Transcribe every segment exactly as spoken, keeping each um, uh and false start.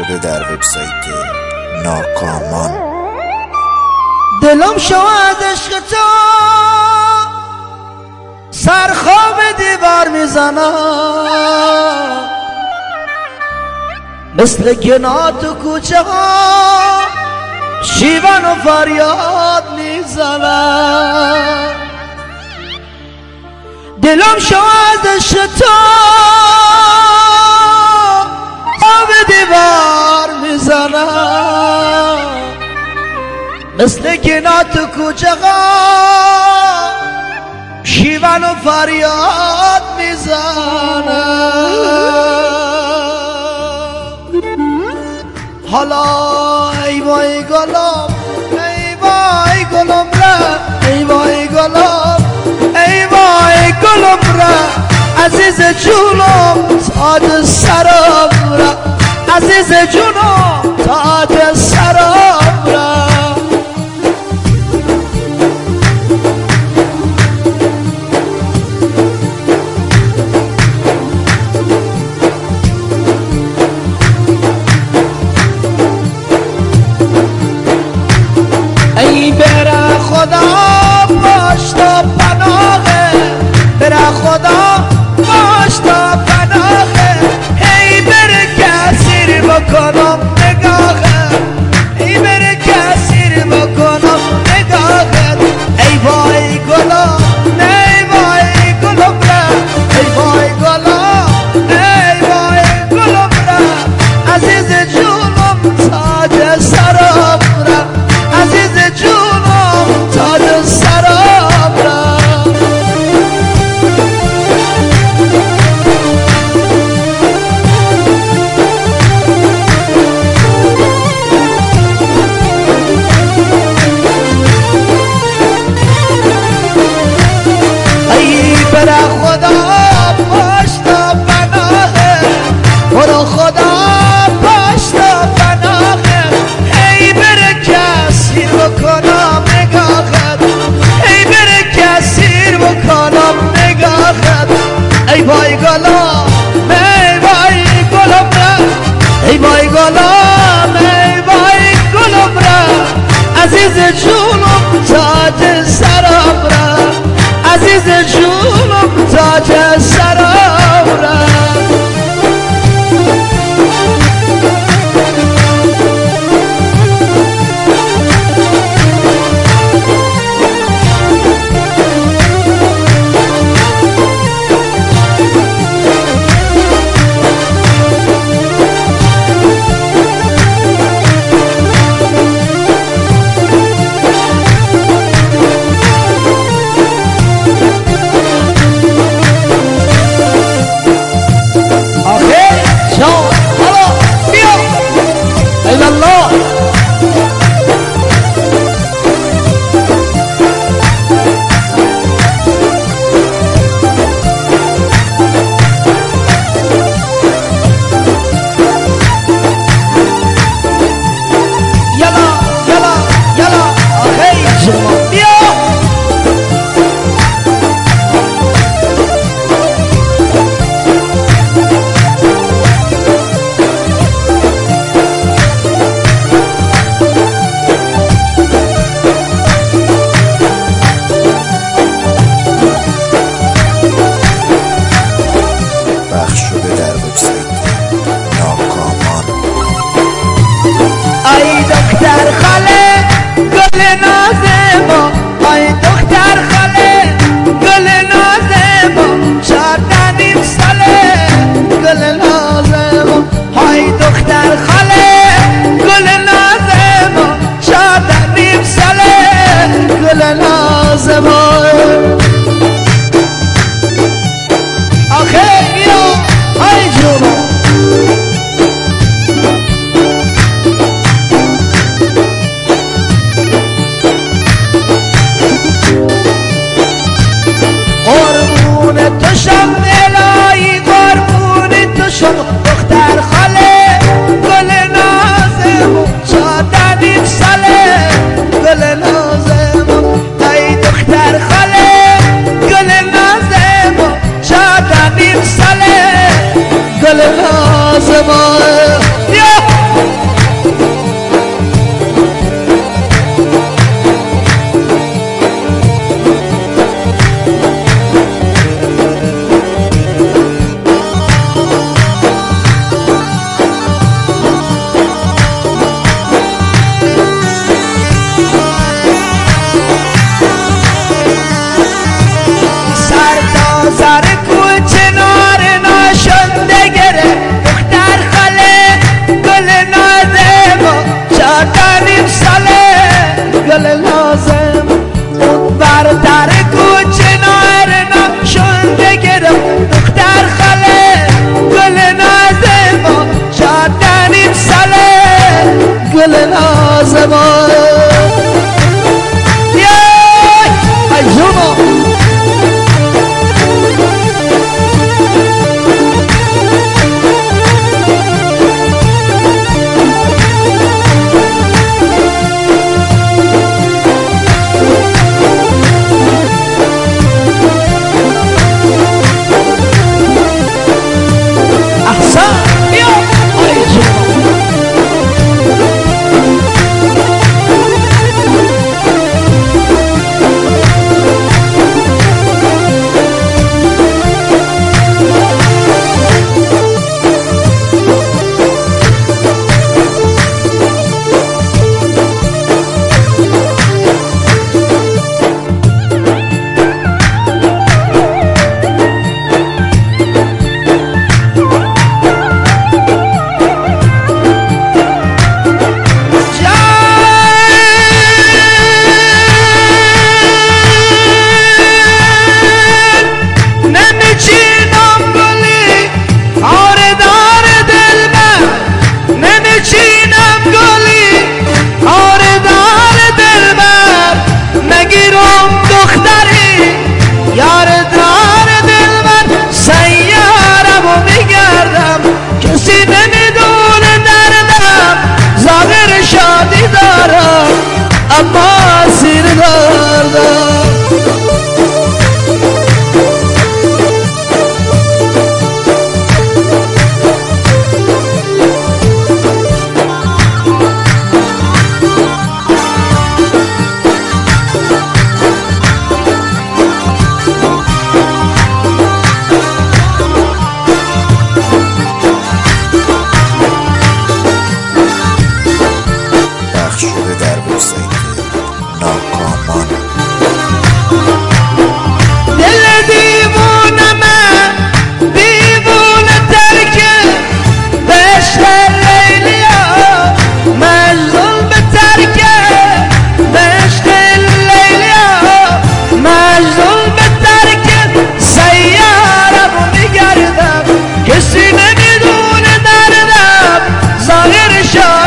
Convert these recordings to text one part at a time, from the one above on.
شده در وبسایت ناکامان. دلم شود عشق تو سرخواب دیوار میزنم، مثل گنا تو کوچه ها شیون و فریاد میزنم. دلم شود عشق تو خواب دیوار میزنم، مثل گنا تو کوچه ها شیون و فریاد میزنم. حالا ای وای گلم، ای وای گلم را، ای وای گلم، ای وای گلم را، عزیز جونم تاج سرم را، عزیز جونم تاج سرم را. ای بره خدا باش تا پناهه، بره خدا باش تا پناهه، ای بره کسیر بکنم نگاهه، ای بره کسیر بکنم نگاهه. ای وای گلم، ای وای گلم را، ای وای گلم، ای وای گلم را، عزیز جونم تاج سرم را، عزیز جونم تاج سرم را. ای بره خدا باش تا پناهه، برو خدا باش تا پناهه، ای بره کسیر بکنم نگاهت، ای بره کسیر بکنم نگاهت. ای وای گلم، ای وای گلم را، ای وای گلم، ای وای گلم را، عزیز جونم تاج سرم را، عزیز جونم تاج سرم را.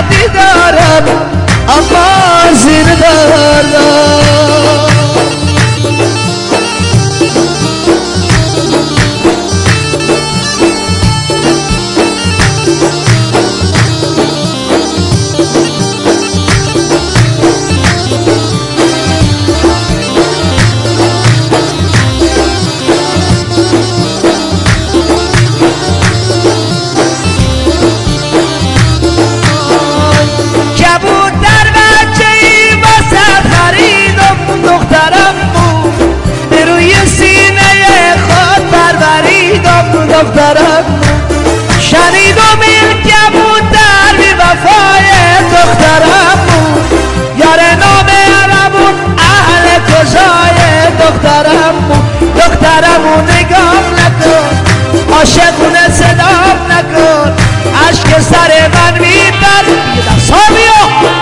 شادی دارم اما زیر دارم. دخترم شنیدم این کبوتر بی وفای دخترم بود، یار نام عربون اهل کجای دخترم بود. دخترمو نگاه نکن، عاشقونه صدام نکن، عشق سر من میبر بیدم سامیو.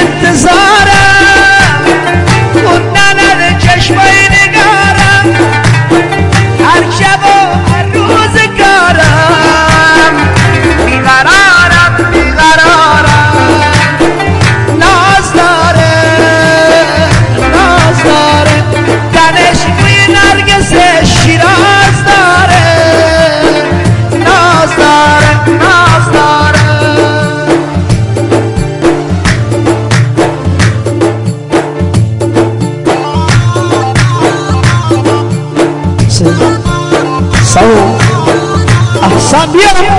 انتظارم اون ننه چشمای نگارم هر شب و هر روز کارم بیقرارم بیقرارم ناز داره ناز داره تنش بوی نرگس شیراز داره ناز داره ناز داره سو احسان بیا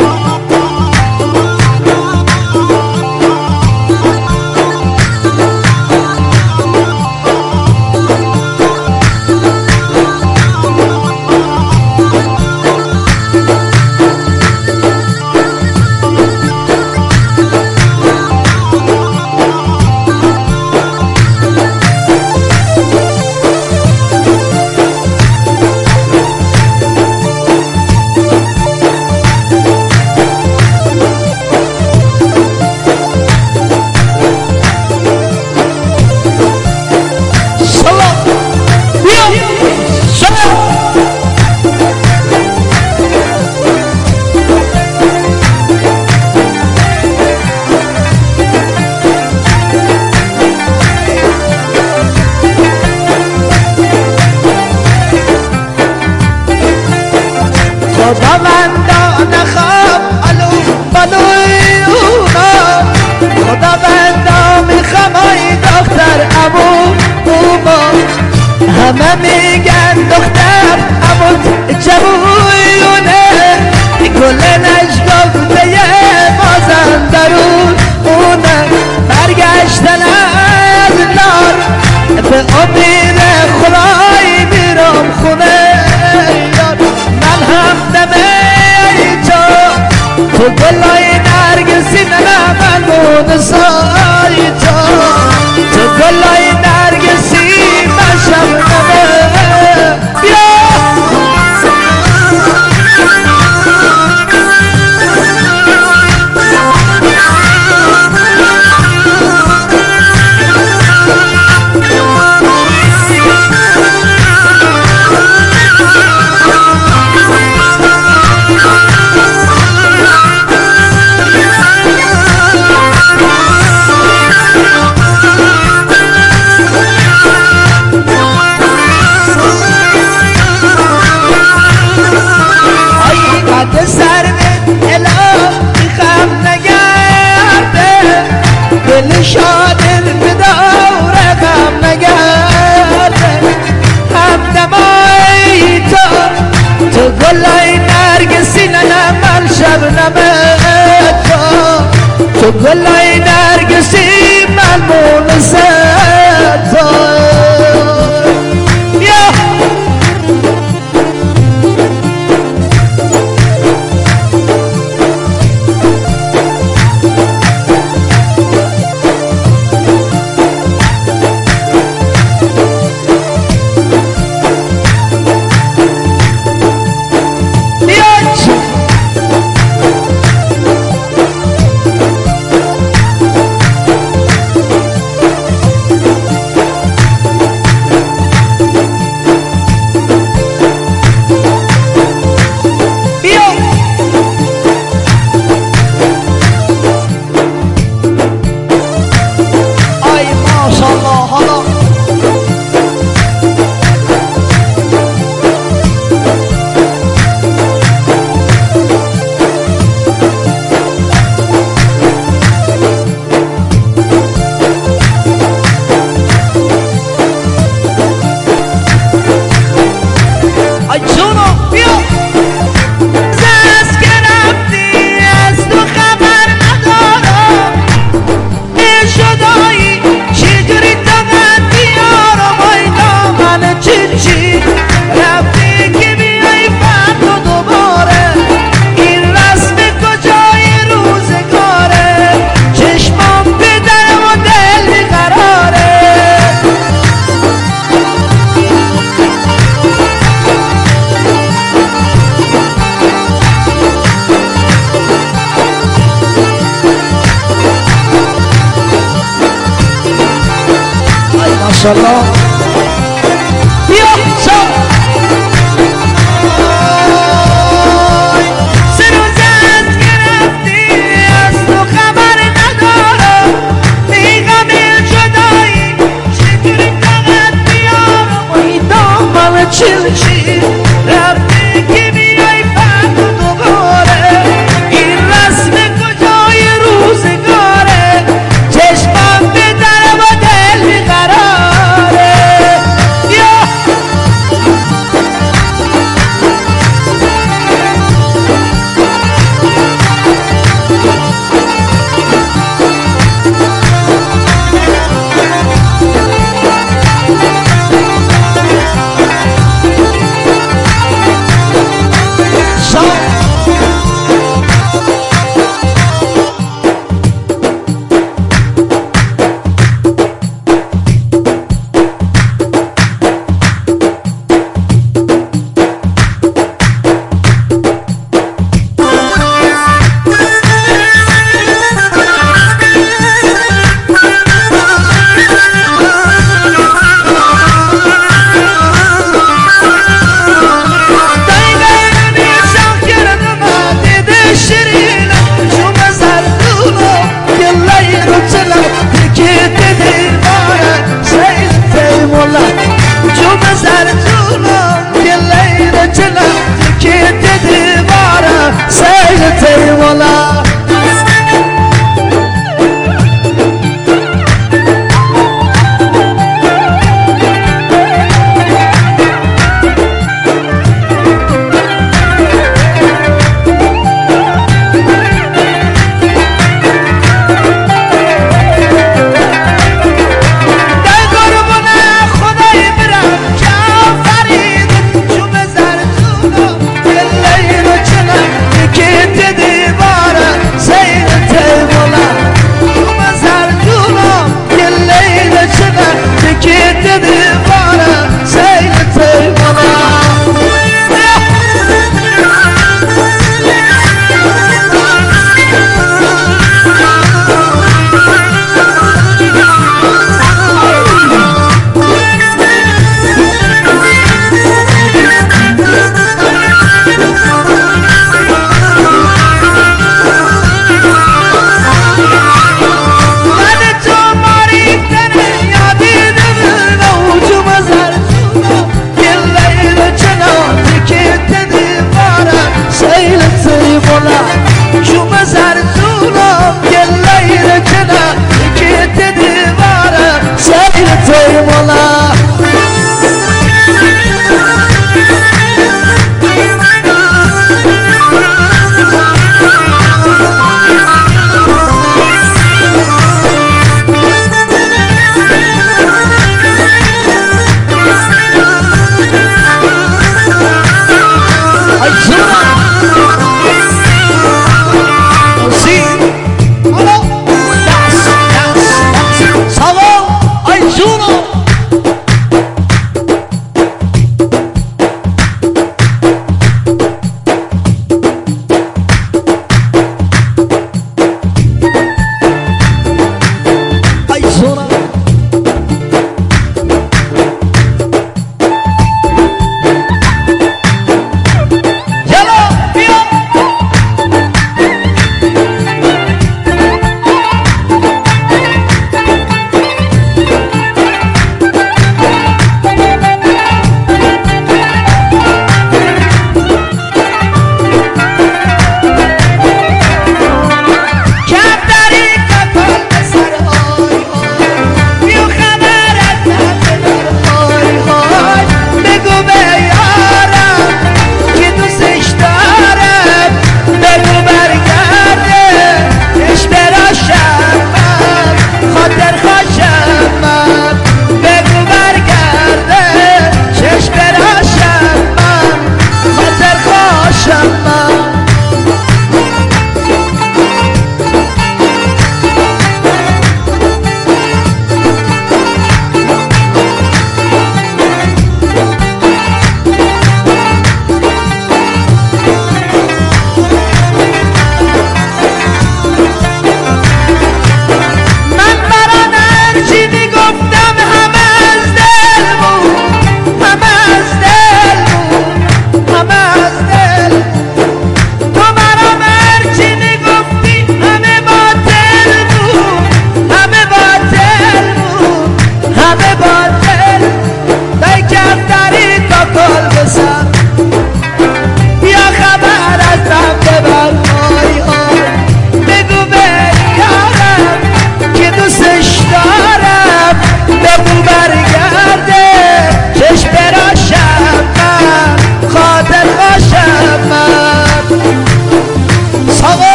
خداوندا نخواب الو بلوی اونا خداوندا میخوام ای دختر امو اوما همه میگن دختر امو جوونه گل نشگفته مازندرون اونه برگشتن از نار به امید خدای میرم خونه من هم دمه تو تو گلای نرگسی نه من مونسای تو تو گلای نرگسی من شبنمه بیا دل شادر به دور غم نگرده هم دمای تو تو گلای نرگسی نه من شبنمه تو تو گلای نرگسی من مونسه تو ماشاءالله بیا شو سه روز از گرفتی از تو خبر ندارم میغم جدایی چطوری طاقت بیارم ای دامن چیل چیل رفتی که بیای فرد دوباره این رسم کجای روزگاره چشمم به در و دل بیقراره یا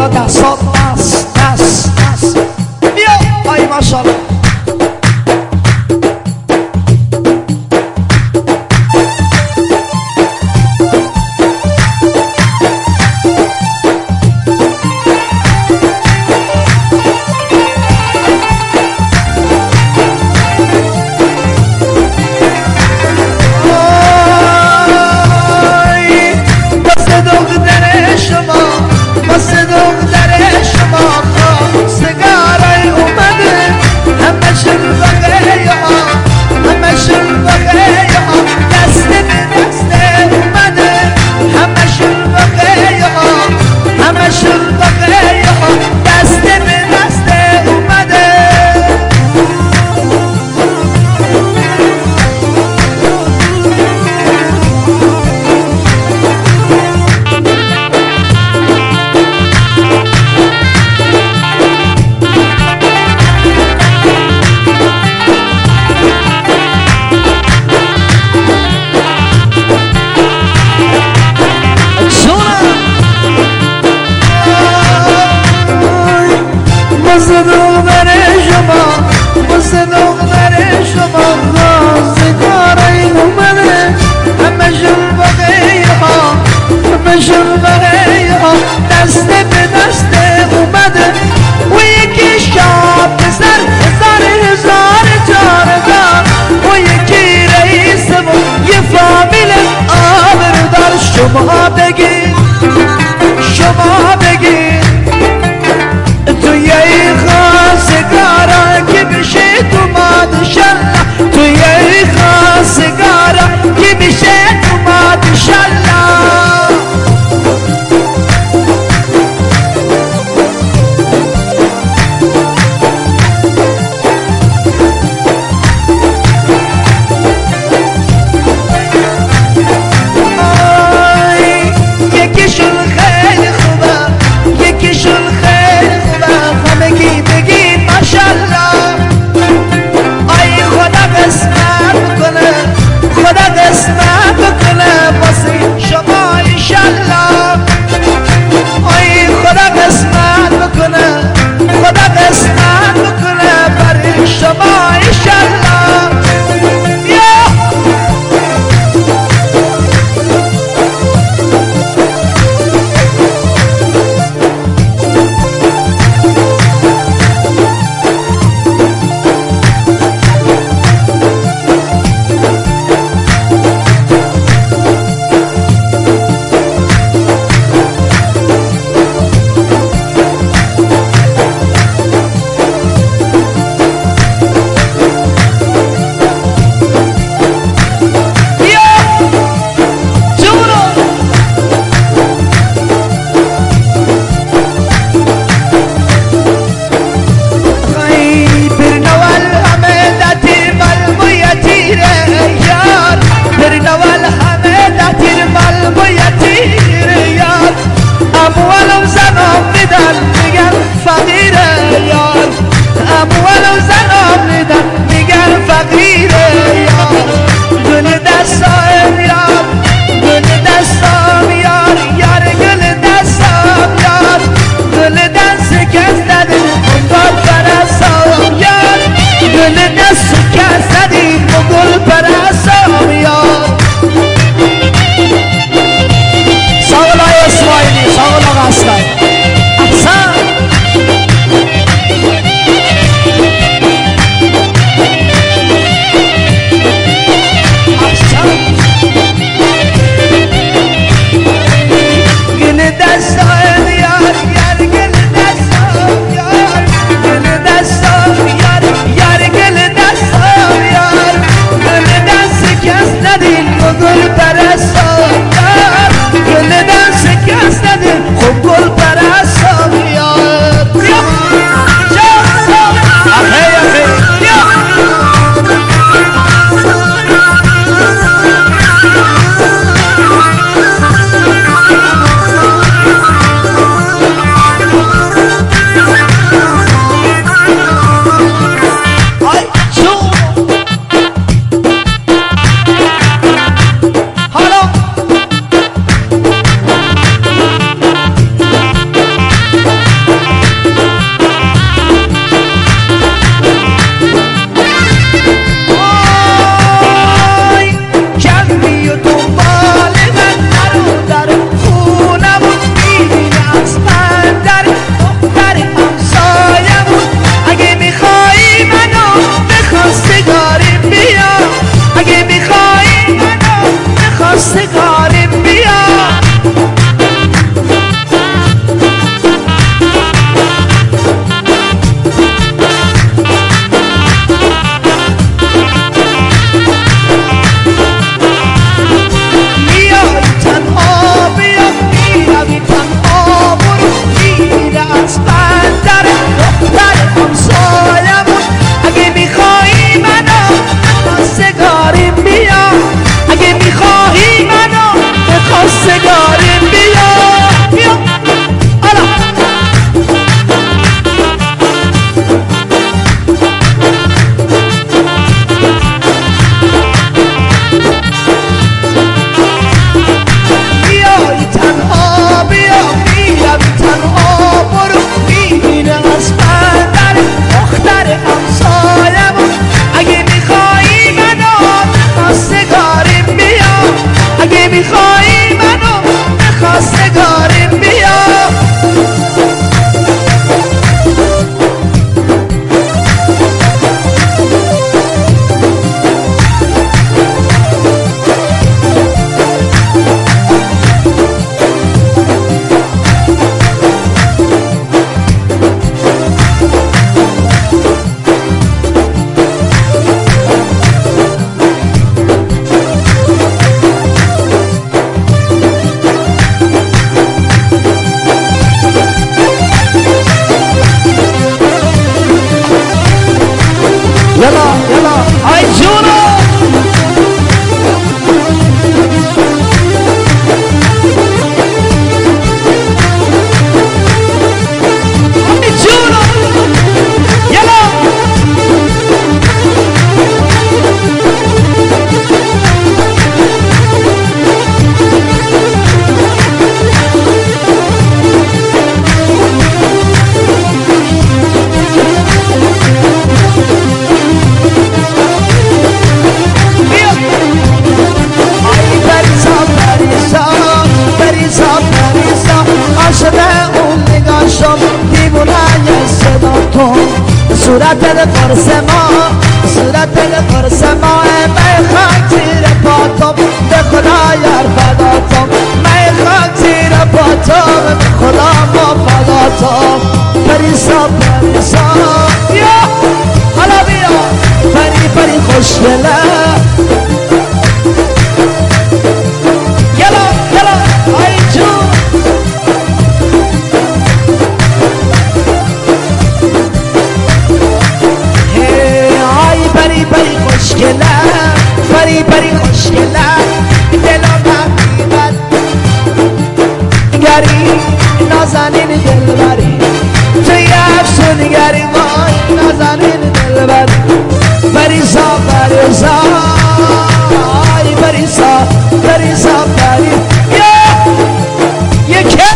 دستات دست دست دست بیا ای ماشاءالله شما کن صورت القرص ما صورت القرص ما می خاک زیر پاتم به خدا یار فداتم می خاک زیر پاتم به خدا ما فداتم پریسا پریسا یا حالا بیا پری پری خوشگله یلا یلا ای جون پری پری خوشگله پری پری خوشگله دلم حقیقت گری نازنین دلبری توی افسونگری وای نازنین دلبری پریسا پریسا ای پریسا پریسا پری یه یکه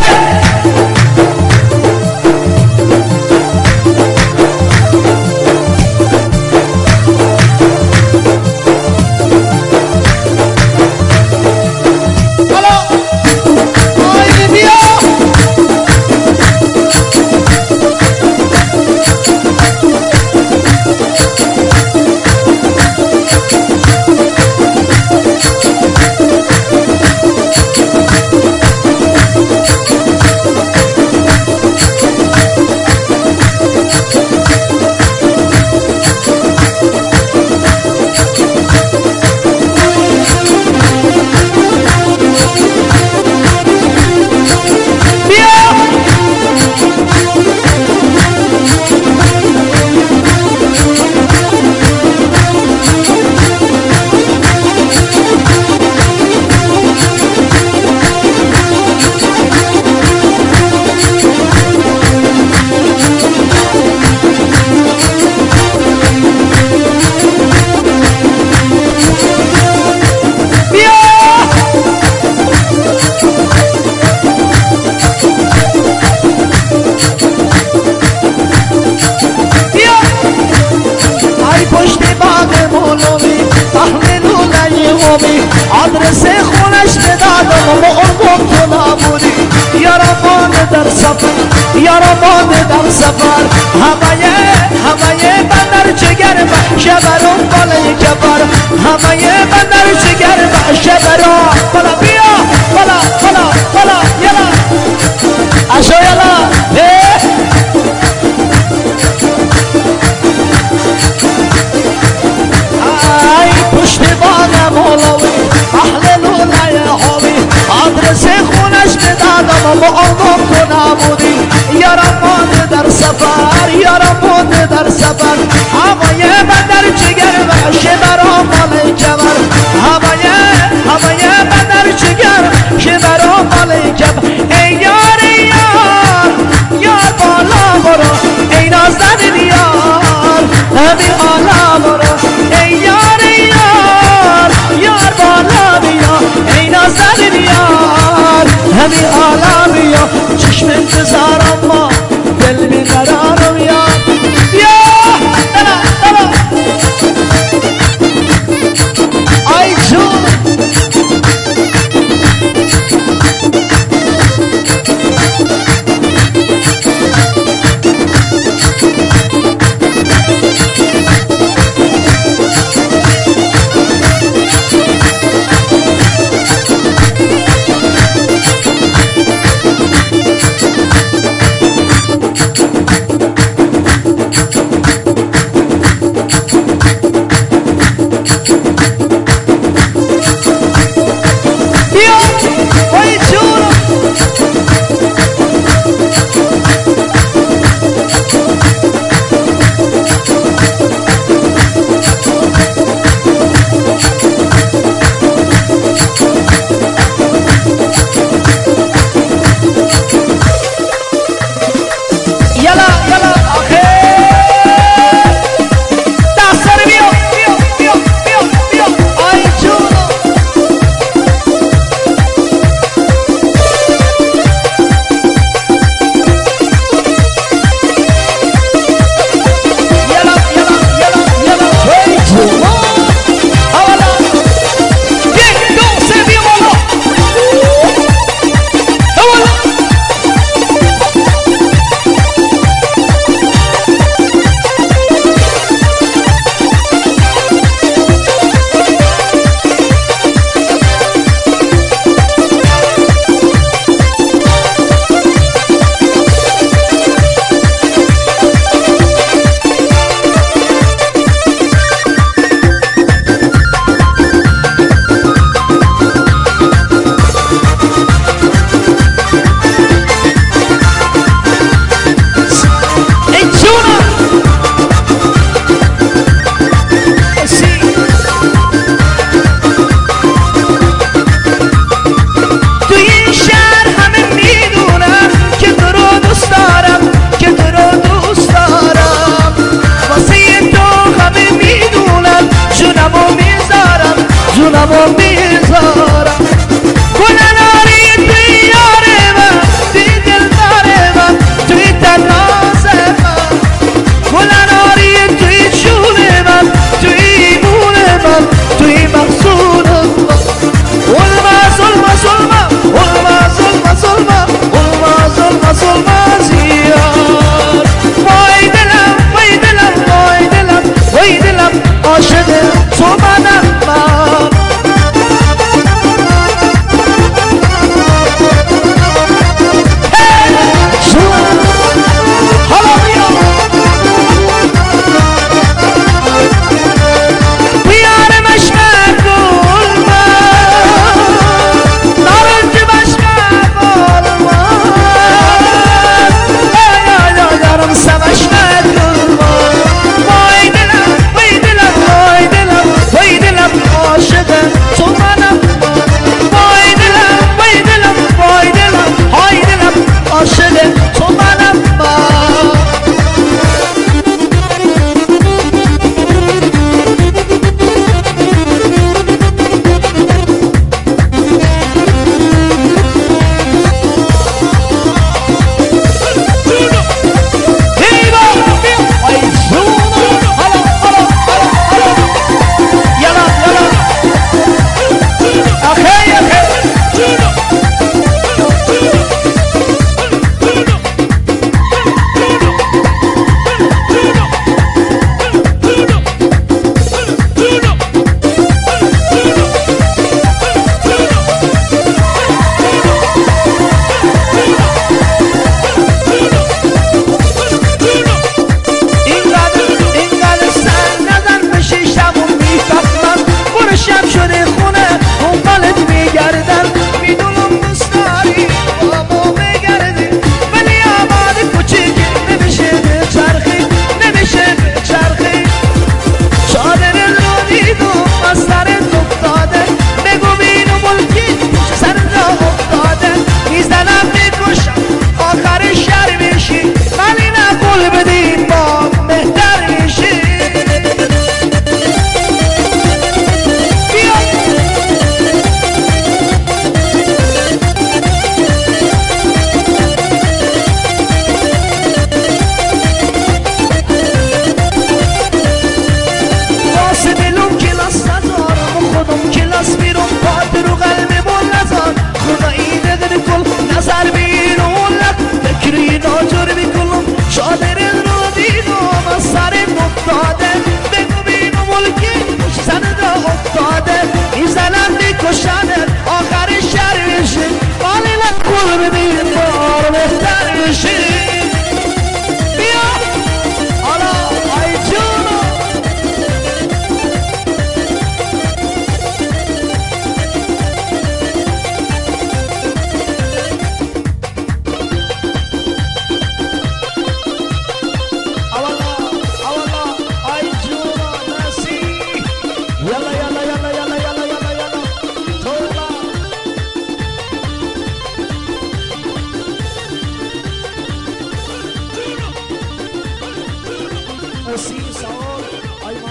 آدرس خونش بدادم و ارگم تو نبودی یارم مانده در سفر یارم مانده در سفر همه همه بندر جگر بخشه برون بالای کبر همه بندر جگر بخشه برون بالا بیا بالا بالا بالا یلا اشو یلا ای پشت بانم هلوی اهل لولای حامی آدرس خونش بدادم و عمرم تو نبودی یارم مانده در سفر یارم مانده در سفر همه بندر جگر وحشه برام مال کمر همه همه بندر جگر که برام مال کمر ای یار یار یار بالا برو ای نازنین یار همین حالا برو ای یار یار یار بالا بیا ای نازنین یار همین حالا بیا چشم انتظارم ما دل بیقرارم یا یا دلا دلا ای جون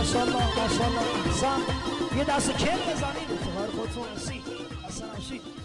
ماشاءالله ماشاءالله احسن. یه دست کل بزنید افتخار خودتون. سی اصلا شید